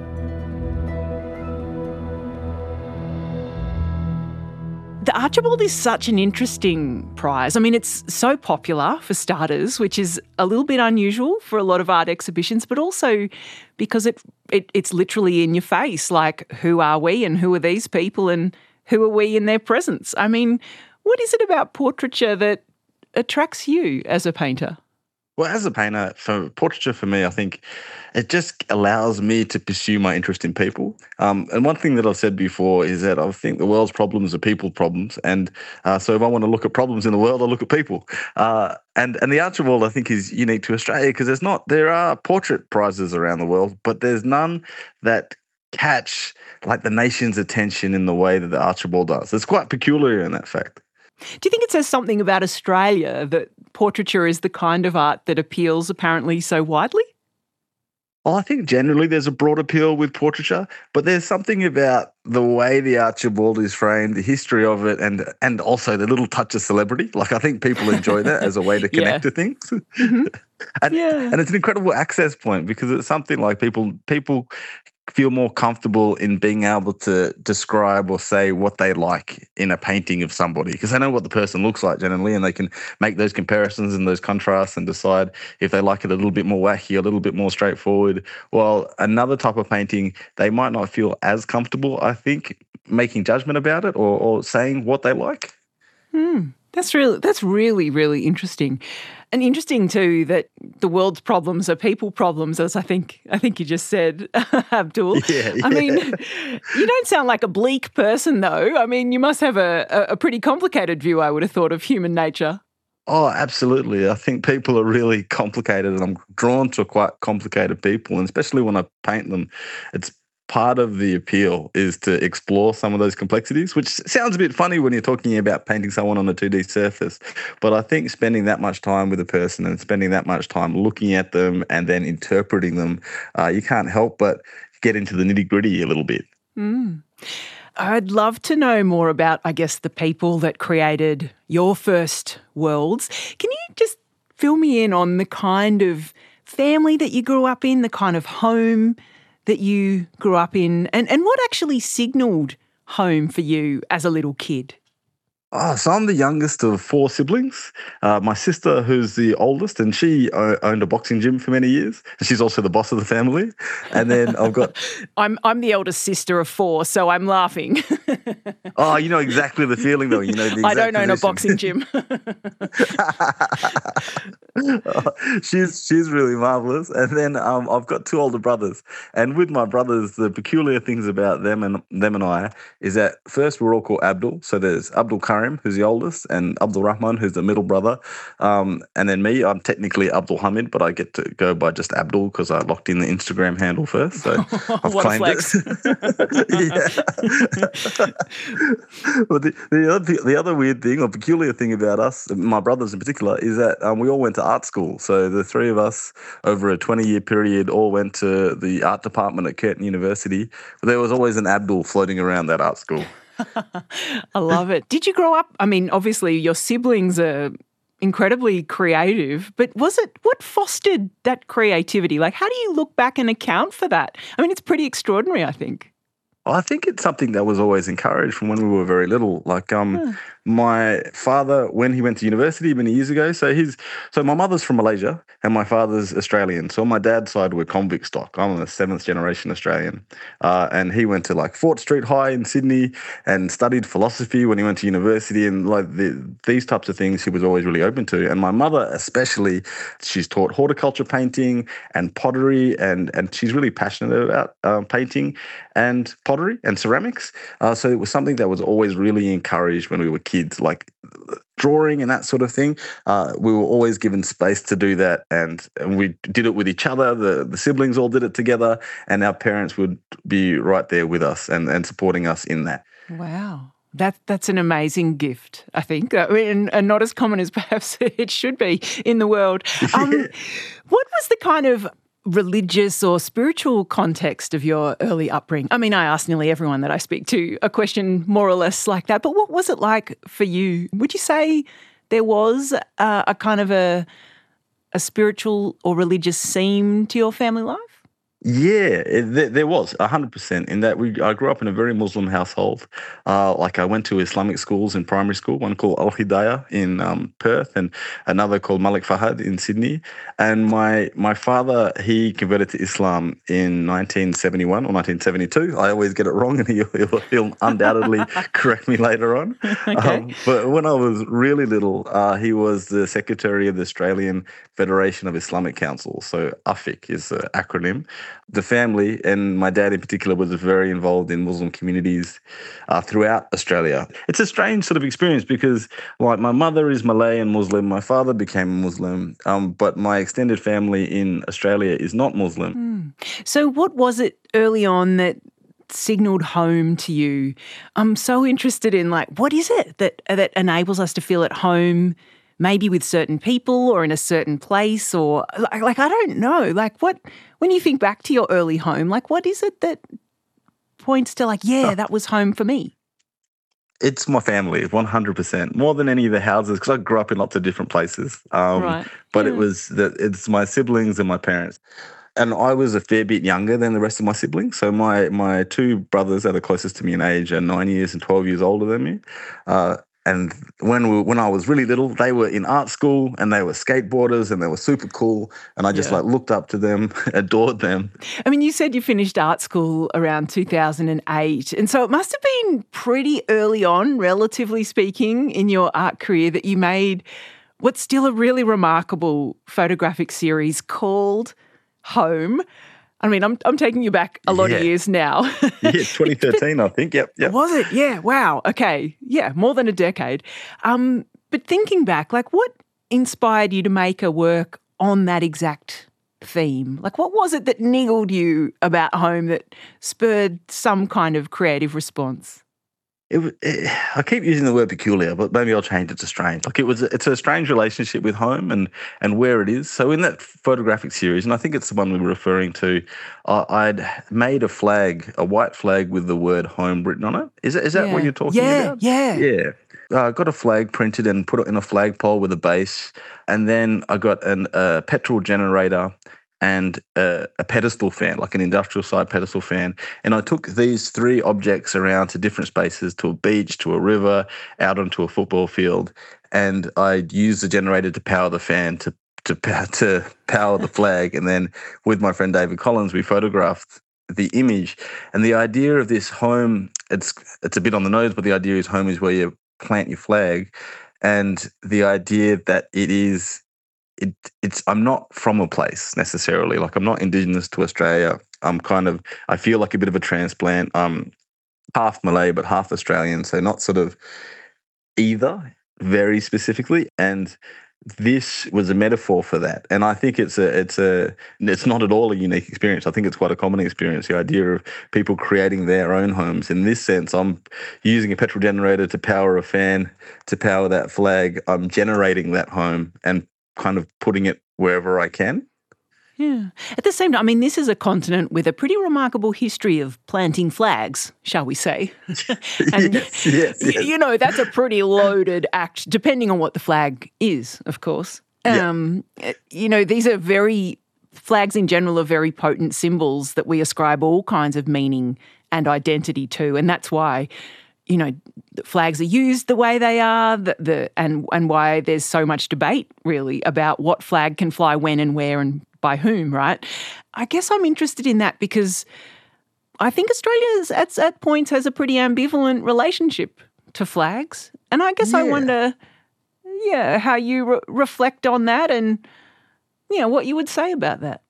The Archibald is such an interesting prize. I mean, it's so popular for starters, which is a little bit unusual for a lot of art exhibitions, but also because it, it it's literally in your face, like who are we and who are these people and who are we in their presence? I mean, what is it about portraiture that attracts you as a painter? Well, as a painter, for portraiture for me, I think it just allows me to pursue my interest in people. Um, and one thing that I've said before is that I think the world's problems are people problems. And uh, so if I want to look at problems in the world, I look at people. Uh, and, and the Archibald, I think, is unique to Australia because there's not, there are portrait prizes around the world, but there's none that catch like the nation's attention in the way that the Archibald does. It's quite peculiar in that fact. Do you think it says something about Australia that portraiture is the kind of art that appeals apparently so widely? Well, I think generally there's a broad appeal with portraiture, but there's something about the way the Archibald is framed, the history of it, and and also the little touch of celebrity. Like I think people enjoy that as a way to connect Yeah. to things. Mm-hmm. and, Yeah. and it's an incredible access point because it's something like people people feel more comfortable in being able to describe or say what they like in a painting of somebody because they know what the person looks like generally and they can make those comparisons and those contrasts and decide if they like it a little bit more wacky, a little bit more straightforward. While another type of painting, they might not feel as comfortable, I think, making judgment about it or, or saying what they like. Hmm. That's really, that's really, really interesting. And interesting too that the world's problems are people problems, as I think I think you just said, Abdul. Yeah, yeah. I mean, you don't sound like a bleak person though. I mean, you must have a, a pretty complicated view, I would have thought, of human nature. Oh, absolutely. I think people are really complicated and I'm drawn to quite complicated people, and especially when I paint them, it's part of the appeal is to explore some of those complexities, which sounds a bit funny when you're talking about painting someone on a two D surface. But I think spending that much time with a person and spending that much time looking at them and then interpreting them, uh, you can't help but get into the nitty-gritty a little bit. Mm. I'd love to know more about, I guess, the people that created your first worlds. Can you just fill me in on the kind of family that you grew up in, the kind of home that you grew up in, and, and what actually signalled home for you as a little kid? Oh, so I'm the youngest of four siblings. Uh, my sister, who's the oldest, and she o- owned a boxing gym for many years. And she's also the boss of the family. And then I've got... I'm I'm the eldest sister of four, so I'm laughing. Oh, you know exactly the feeling, though. You know the I exact don't own a position. boxing gym. she's she's really marvelous. And then um, I've got two older brothers. And with my brothers, the peculiar things about them and them and I is that first we're all called Abdul. So there's Abdul Karim, who's the oldest, and Abdul Rahman, who's the middle brother. Um, and then me, I'm technically Abdul Hamid, but I get to go by just Abdul because I locked in the Instagram handle first. So I've What a claimed flex. it. But the, the, other, the other weird thing or peculiar thing about us, my brothers in particular, is that um, we all went to art school. So the three of us over a twenty-year period all went to the art department at Curtin University. But there was always an Abdul floating around that art school. I love it. Did you grow up, I mean, obviously your siblings are incredibly creative, but was it, what fostered that creativity? Like, how do you look back and account for that? I mean, it's pretty extraordinary, I think. I think it's something that was always encouraged from when we were very little. Like um, Hmm. my father, when he went to university many years ago, so he's so my mother's from Malaysia and my father's Australian. So on my dad's side, we're convict stock. I'm a seventh generation Australian, uh, and he went to like Fort Street High in Sydney and studied philosophy when he went to university, and like the, these types of things he was always really open to. And my mother, especially, she's taught horticulture painting and pottery, and and she's really passionate about um, painting and pottery and ceramics. Uh, so it was something that was always really encouraged when we were kids, like drawing and that sort of thing. Uh, we were always given space to do that, and, and we did it with each other. The, the siblings all did it together, and our parents would be right there with us and, and supporting us in that. Wow. That, that's an amazing gift, I think, I mean, and not as common as perhaps it should be in the world. Um, what was the kind of religious or spiritual context of your early upbringing? I mean, I ask nearly everyone that I speak to a question more or less like that, but what was it like for you? Would you say there was uh, a kind of a, a spiritual or religious theme to your family life? Yeah, it, there, there was one hundred percent in that we. I grew up in a very Muslim household. Uh, like I went to Islamic schools in primary school, one called Al Hidayah in um, Perth and another called Malik Fahad in Sydney. And my my father, he converted to Islam in nineteen seventy-one or nineteen seventy-two. I always get it wrong, and he'll, he'll, he'll undoubtedly correct me later on. Okay. Um, but when I was really little, uh, he was the secretary of the Australian Federation of Islamic Councils. So A F I C is the acronym. The family, and my dad in particular, was very involved in Muslim communities uh, throughout Australia. It's a strange sort of experience because, like, my mother is Malay and Muslim. My father became a Muslim, um, but my extended family in Australia is not Muslim. Mm. So what was it early on that signalled home to you? I'm so interested in, like, what is it that that enables us to feel at home, maybe with certain people or in a certain place, or like, like I don't know, like what, when you think back to your early home, like what is it that points to like, yeah, that was home for me? It's my family, one hundred percent, more than any of the houses, because I grew up in lots of different places. Um, Right. But Yeah. it was that it's my siblings and my parents. And I was a fair bit younger than the rest of my siblings. So my my two brothers that are closest to me in age are nine years and twelve years older than me. Uh, And when we, when I was really little, they were in art school and they were skateboarders and they were super cool. And I just Yeah. like looked up to them, adored them. I mean, you said you finished art school around two thousand eight. And so it must have been pretty early on, relatively speaking, in your art career that you made what's still a really remarkable photographic series called Home. I mean, I'm I'm taking you back a lot Yeah. of years now. Yeah, twenty thirteen, I think. Yep, yep. Was it? Yeah. Wow. Okay. Yeah, more than a decade. Um, but thinking back, like what inspired you to make a work on that exact theme? Like what was it that niggled you about home that spurred some kind of creative response? It, wa- it, I keep using the word peculiar, but maybe I'll change it to strange. Like it was, it's a strange relationship with home and and where it is. So in that photographic series, and I think it's the one we were referring to, I, I'd made a flag, a white flag with the word home written on it. Is that, is that Yeah. what you're talking Yeah, about? yeah. Yeah. Uh, I got a flag printed and put it in a flagpole with a base, and then I got an, a petrol generator and a, a pedestal fan, like an industrial side pedestal fan. And I took these three objects around to different spaces, to a beach, to a river, out onto a football field. And I used the generator to power the fan to to, to power the flag. And then with my friend David Collins, we photographed the image. And the idea of this home, it's it's a bit on the nose, but the idea is home is where you plant your flag. And the idea that it is, it it's I'm not from a place necessarily. Like, I'm not Indigenous to Australia. I'm kind of, I feel like a bit of a transplant. I'm half Malay, but half Australian. So not sort of either, very specifically. And this was a metaphor for that. And I think it's a, it's a, it's not at all a unique experience. I think it's quite a common experience, the idea of people creating their own homes. In this sense, I'm using a petrol generator to power a fan, to power that flag. I'm generating that home and kind of putting it wherever I can. Yeah. At the same time, I mean, this is a continent with a pretty remarkable history of planting flags, shall we say. And, yes, yes, yes. you know, that's a pretty loaded act, depending on what the flag is, of course. Um, yeah. You know, these are very, flags in general are very potent symbols that we ascribe all kinds of meaning and identity to. And that's why, you know, flags are used the way they are, the, the and and why there's so much debate, really, about what flag can fly when and where and by whom, right? I guess I'm interested in that because I think Australia at, at points has a pretty ambivalent relationship to flags. And I guess yeah. I wonder, yeah, how you re- reflect on that and, you know, what you would say about that.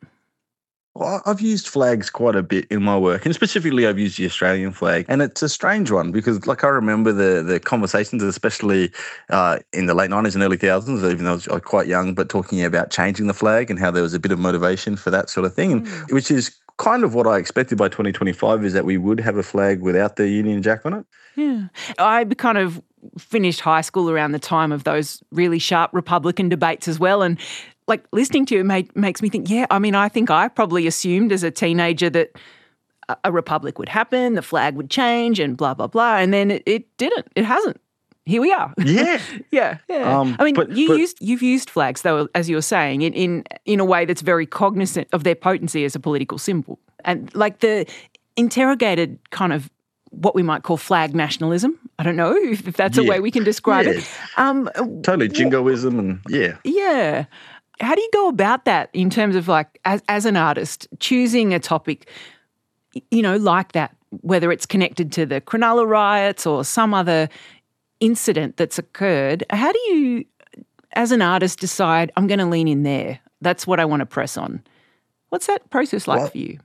Well, I've used flags quite a bit in my work, and specifically I've used the Australian flag. And it's a strange one because, like, I remember the the conversations, especially uh, in the late nineties and early two thousands, even though I was quite young, but talking about changing the flag and how there was a bit of motivation for that sort of thing, mm. which is kind of what I expected by twenty twenty-five, is that we would have a flag without the Union Jack on it. Yeah. I kind of finished high school around the time of those really sharp Republican debates as well, and like listening to you made, makes me think, yeah, I mean, I think I probably assumed as a teenager that a, a republic would happen, the flag would change and blah, blah, blah. And then it, it didn't. It hasn't. Here we are. Yeah. yeah. yeah. Um, I mean, but, you but, used, you've used flags, though, as you were saying, in, in, in a way that's very cognizant of their potency as a political symbol. And like the interrogated kind of what we might call flag nationalism. I don't know if, if that's yeah. a way we can describe yeah. it. Um, totally jingoism and yeah. Yeah. How do you go about that in terms of, like, as, as an artist, choosing a topic, you know, like that, whether it's connected to the Cronulla riots or some other incident that's occurred? How do you, as an artist, decide, I'm going to lean in there, that's what I want to press on? What's that process like well, for you?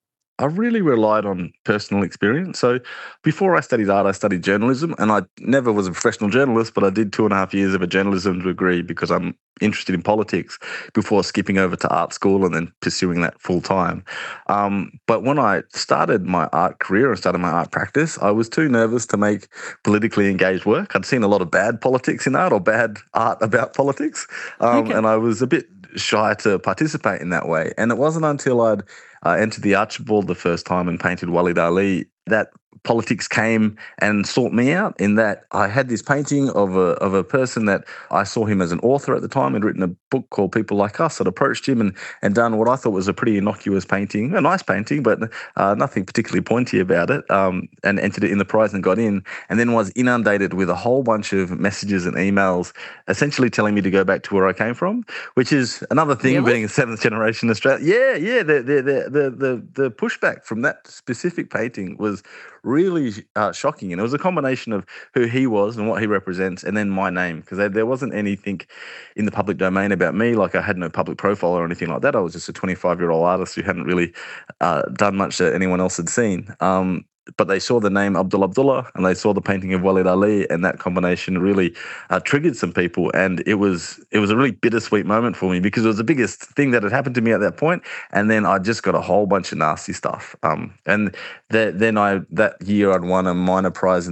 I really relied on personal experience. So before I studied art, I studied journalism, and I never was a professional journalist, but I did two and a half years of a journalism degree because I'm interested in politics before skipping over to art school and then pursuing that full time. Um, but when I started my art career and started my art practice, I was too nervous to make politically engaged work. I'd seen a lot of bad politics in art or bad art about politics, um, okay. and I was a bit shy to participate in that way. And it wasn't until I'd uh, entered the Archibald the first time and painted Waleed Ali that politics came and sought me out, in that I had this painting of a of a person that I saw him as an author at the time. He'd written a book called People Like Us. I'd approached him and, and done what I thought was a pretty innocuous painting, a nice painting, but uh, nothing particularly pointy about it, um, and entered it in the prize and got in, and then was inundated with a whole bunch of messages and emails essentially telling me to go back to where I came from, which is another thing, really? Being a seventh generation Australian. Yeah, yeah, the, the, the, the, the, the pushback from that specific painting was really uh, shocking. And it was a combination of who he was and what he represents, and then my name, because there wasn't anything in the public domain about me. Like, I had no public profile or anything like that. I was just a twenty-five-year-old artist who hadn't really uh, done much that anyone else had seen. Um, but they saw the name Abdul Abdullah and they saw the painting of Waleed Ali, and that combination really uh, triggered some people. And it was it was a really bittersweet moment for me, because it was the biggest thing that had happened to me at that point. And then I just got a whole bunch of nasty stuff. Um, and th- then I that year I'd won a minor prize in the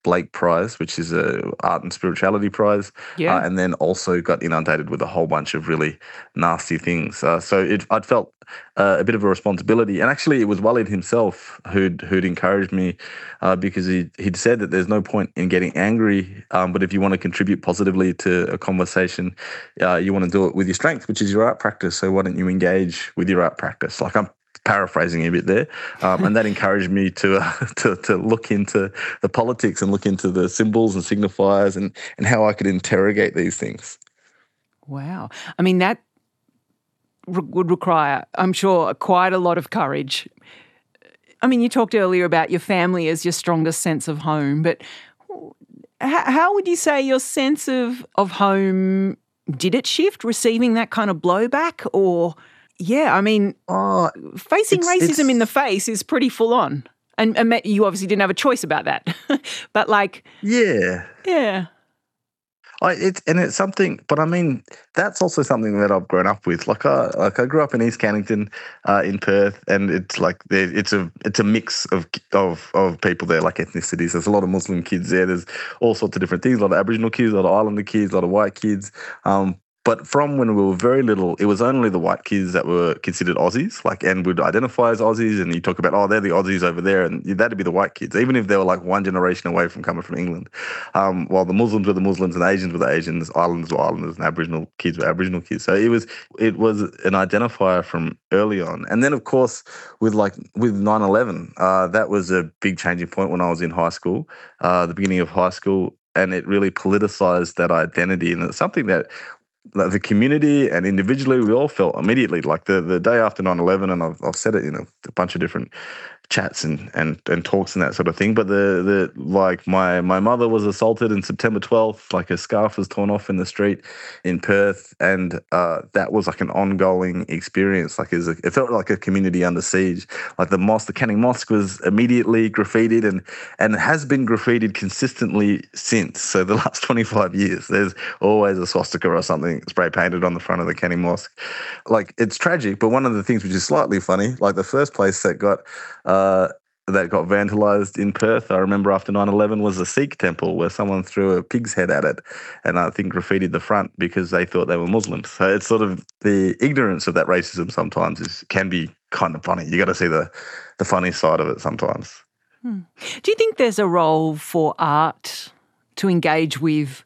Blake Prize, which is a art and spirituality prize, Yeah. uh, and then also got inundated with a whole bunch of really nasty things. Uh, so it, I'd felt uh, a bit of a responsibility, and actually it was Walid himself who'd who'd encouraged me uh, because he he'd said that there's no point in getting angry, um, but if you want to contribute positively to a conversation, uh, you want to do it with your strength, which is your art practice. So why don't you engage with your art practice? Like I'm paraphrasing a bit there, um, and that encouraged me to, uh, to to look into the politics and look into the symbols and signifiers and and how I could interrogate these things. Wow. I mean, that re- would require, I'm sure, quite a lot of courage. I mean, you talked earlier about your family as your strongest sense of home, but how, how would you say your sense of, of home, did it shift receiving that kind of blowback? Or, yeah, I mean, Oh, facing it's- racism it's- in the face is pretty full on. And, and you obviously didn't have a choice about that. But like, yeah. yeah. I, it's and it's something, but I mean that's also something that I've grown up with. Like I like I grew up in East Cannington, uh, in Perth, and it's like there, it's a it's a mix of of of people there, like ethnicities. There's a lot of Muslim kids there. There's all sorts of different things. A lot of Aboriginal kids, a lot of Islander kids, a lot of white kids. Um, But from when we were very little, it was only the white kids that were considered Aussies, like, and would identify as Aussies. And you talk about, oh, they're the Aussies over there, and that'd be the white kids, even if they were like one generation away from coming from England. Um, while the Muslims were the Muslims, and Asians were the Asians, Islanders were Islanders, and Aboriginal kids were Aboriginal kids. So it was it was an identifier from early on. And then, of course, with like with nine eleven, uh, that was a big changing point when I was in high school, uh, the beginning of high school, and it really politicized that identity, and it's something that like the community and individually, we all felt immediately. Like the, the day after nine eleven, and I've, I've said it in a, a bunch of different chats and, and, and talks and that sort of thing. But the the like my my mother was assaulted on September twelfth. Like her scarf was torn off in the street in Perth, and uh, that was like an ongoing experience. Like it, was a, it felt like a community under siege. Like the mosque, the Canning Mosque, was immediately graffitied and and has been graffitied consistently since. So the last twenty-five years, there's always a swastika or something spray painted on the front of the Canning Mosque. Like it's tragic, but one of the things which is slightly funny, like the first place that got Uh, that got vandalised in Perth, I remember after nine eleven, was a Sikh temple where someone threw a pig's head at it and I think graffitied the front because they thought they were Muslims. So it's sort of the ignorance of that racism sometimes is can be kind of funny. You got to see the, the funny side of it sometimes. Hmm. Do you think there's a role for art to engage with,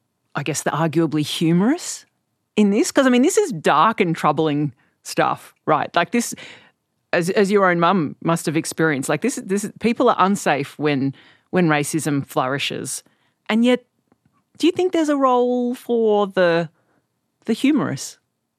I guess, the arguably humorous in this? Because, I mean, this is dark and troubling stuff, right? Like this... As as your own mum must have experienced, like this, this people are unsafe when when racism flourishes, and yet, do you think there's a role for the the humorous?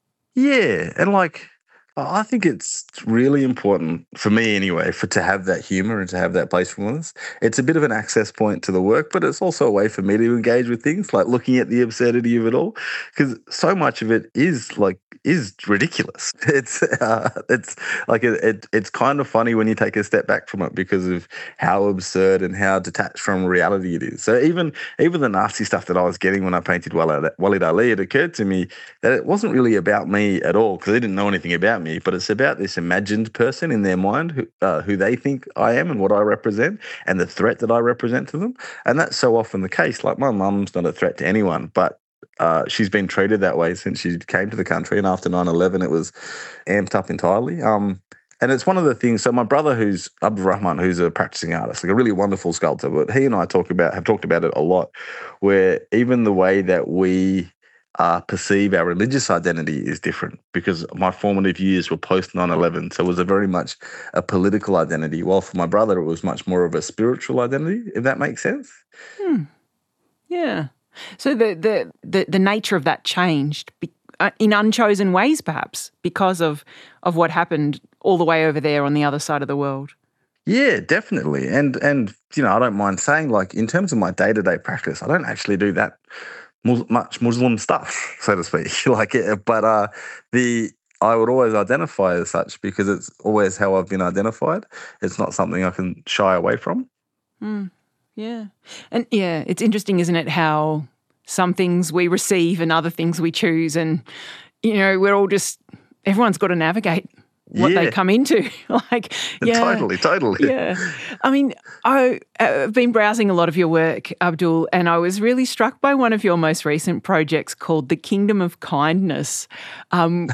Yeah, and like I think it's really important for me anyway, for to have that humour and to have that playfulness. It's a bit of an access point to the work, but it's also a way for me to engage with things, like looking at the absurdity of it all, because so much of it is like is ridiculous. It's uh, it's like it, it it's kind of funny when you take a step back from it because of how absurd and how detached from reality it is. So even even the nasty stuff that I was getting when I painted Walid, Walid Ali, it occurred to me that it wasn't really about me at all because they didn't know anything about me, but it's about this imagined person in their mind who uh, who they think I am and what I represent and the threat that I represent to them. And that's so often the case. Like my mum's not a threat to anyone, but Uh, she's been treated that way since she came to the country, and after nine eleven it was amped up entirely. Um, and it's one of the things, so my brother who's Abdul Rahman, who's a practicing artist, like a really wonderful sculptor, but he and I talk about have talked about it a lot, where even the way that we uh, perceive our religious identity is different, because my formative years were post nine eleven, so it was a very much a political identity, while for my brother it was much more of a spiritual identity, if that makes sense. Hmm. Yeah. So the, the, the, the nature of that changed be, uh, in unchosen ways, perhaps, because of, of what happened all the way over there on the other side of the world. Yeah, definitely. And, and you know, I don't mind saying, like, in terms of my day-to-day practice, I don't actually do that mus- much Muslim stuff, so to speak. like, it, But uh, the I would always identify as such because it's always how I've been identified. It's not something I can shy away from. Mm. Yeah. And yeah, it's interesting, isn't it, how some things we receive and other things we choose, and, you know, we're all just, everyone's got to navigate what Yeah. they come into. like, yeah. Totally, totally. Yeah. I mean, I, I've been browsing a lot of your work, Abdul, and I was really struck by one of your most recent projects called The Kingdom of Kindness. Um,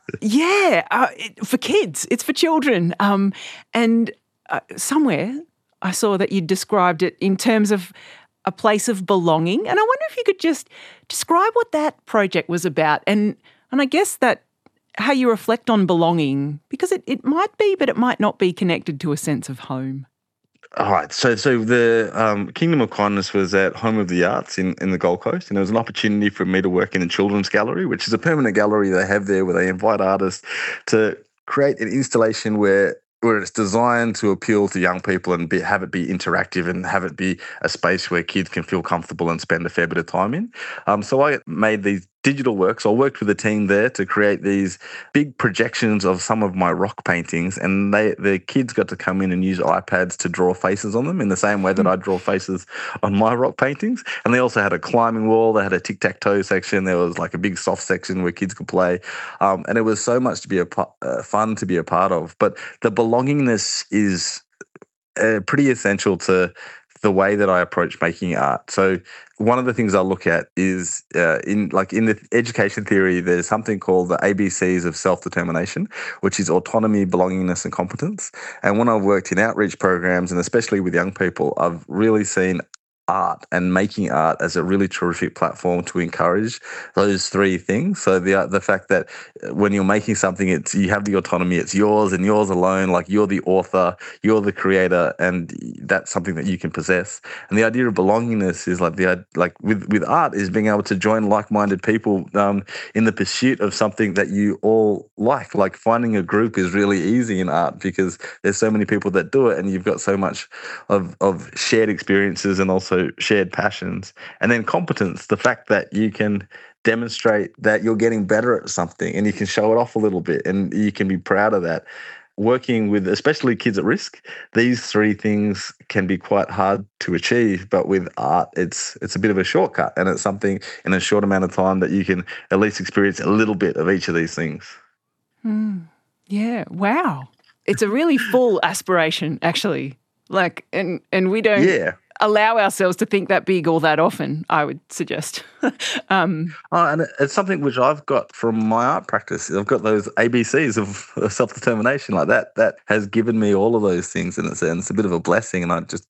yeah, uh, it, for kids. It's for children. Um, and uh, somewhere I saw that you described it in terms of a place of belonging. And I wonder if you could just describe what that project was about. And and I guess that how you reflect on belonging, because it, it might be, but it might not be connected to a sense of home. All right. So so the um, Kingdom of Kindness was at Home of the Arts in, in the Gold Coast. And there was an opportunity for me to work in the Children's Gallery, which is a permanent gallery they have there where they invite artists to create an installation where where it's designed to appeal to young people and be, have it be interactive and have it be a space where kids can feel comfortable and spend a fair bit of time in. Um, so I made these digital works. I worked with a team there to create these big projections of some of my rock paintings, and they the kids got to come in and use iPads to draw faces on them in the same way that I draw faces on my rock paintings. And they also had a climbing wall. They had a tic-tac-toe section. There was like a big soft section where kids could play. Um, and it was so much to be a uh, fun to be a part of. But the belongingness is uh, pretty essential to the way that I approach making art. So one of the things I look at is uh, in like in the education theory, there's something called the A B Cs of self-determination, which is autonomy, belongingness, and competence. And when I've worked in outreach programs, and especially with young people, I've really seen art and making art as a really terrific platform to encourage those three things. So the the fact that when you're making something, it's you have the autonomy, it's yours and yours alone, like you're the author, you're the creator, and that's something that you can possess. And the idea of belongingness is like the like with with art is being able to join like-minded people um, in the pursuit of something that you all like. Like finding a group is really easy in art because there's so many people that do it, and you've got so much of of shared experiences and also shared passions. And then competence, the fact that you can demonstrate that you're getting better at something and you can show it off a little bit and you can be proud of that. Working with especially kids at risk, these three things can be quite hard to achieve, but with art it's it's a bit of a shortcut, and it's something in a short amount of time that you can at least experience a little bit of each of these things. Mm. Yeah, wow. It's a really full aspiration, actually. Like, and and we don't Yeah. allow ourselves to think that big all that often, I would suggest. um, oh, and it's something which I've got from my art practice. I've got those A B Cs of self-determination like that. That has given me all of those things, and it's, and it's a bit of a blessing, and I just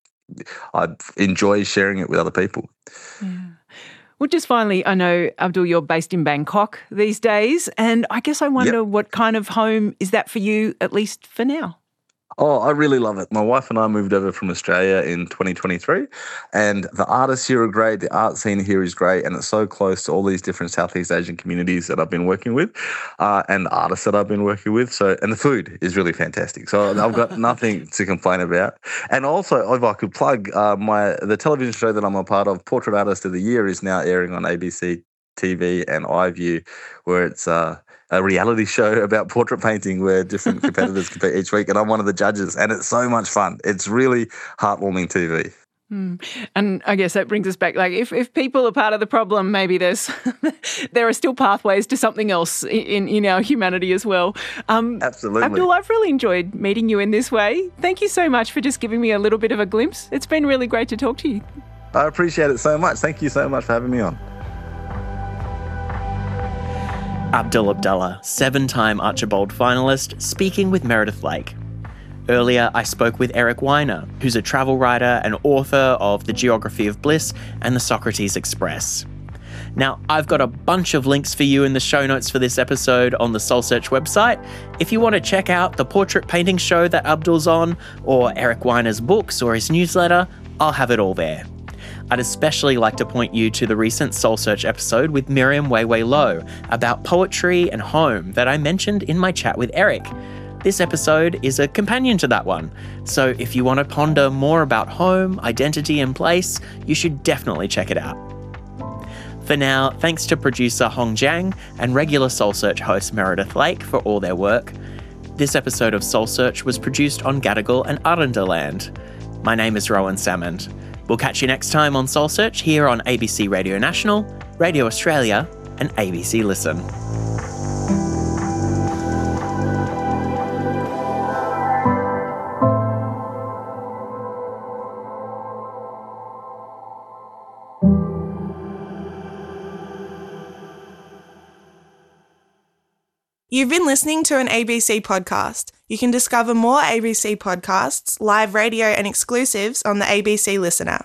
I enjoy sharing it with other people. Yeah. Well, just finally, I know, Abdul, you're based in Bangkok these days, and I guess I wonder Yep. what kind of home is that for you, at least for now? Oh, I really love it. My wife and I moved over from Australia in twenty twenty-three, and the artists here are great. The art scene here is great, and it's so close to all these different Southeast Asian communities that I've been working with, uh, and artists that I've been working with. So, and the food is really fantastic. So I've got nothing to complain about. And also, if I could plug uh, my the television show that I'm a part of, Portrait Artist of the Year, is now airing on A B C T V and iView, where it's uh, a reality show about portrait painting where different competitors compete each week, and I'm one of the judges, and it's so much fun. It's really heartwarming T V. Mm. And I guess that brings us back, like, if, if people are part of the problem, maybe there's there are still pathways to something else in, in our humanity as well. Um, Absolutely. Abdul, I've really enjoyed meeting you in this way. Thank you so much for just giving me a little bit of a glimpse. It's been really great to talk to you. I appreciate it so much. Thank you so much for having me on. Abdul Abdullah, seven-time Archibald finalist, speaking with Meredith Lake. Earlier, I spoke with Eric Weiner, who's a travel writer and author of The Geography of Bliss and The Socrates Express. Now, I've got a bunch of links for you in the show notes for this episode on the Soul Search website. If you want to check out the portrait painting show that Abdul's on, or Eric Weiner's books or his newsletter, I'll have it all there. I'd especially like to point you to the recent Soul Search episode with Miriam Weiwei Low about poetry and home that I mentioned in my chat with Eric. This episode is a companion to that one, so if you want to ponder more about home, identity and place, you should definitely check it out. For now, thanks to producer Hong Jiang and regular Soul Search host Meredith Lake for all their work. This episode of Soul Search was produced on Gadigal and Arundel land. My name is Rowan Salmond. We'll catch you next time on Soul Search here on A B C Radio National, Radio Australia, and A B C Listen. You've been listening to an A B C podcast. You can discover more A B C podcasts, live radio and exclusives on the A B C Listener.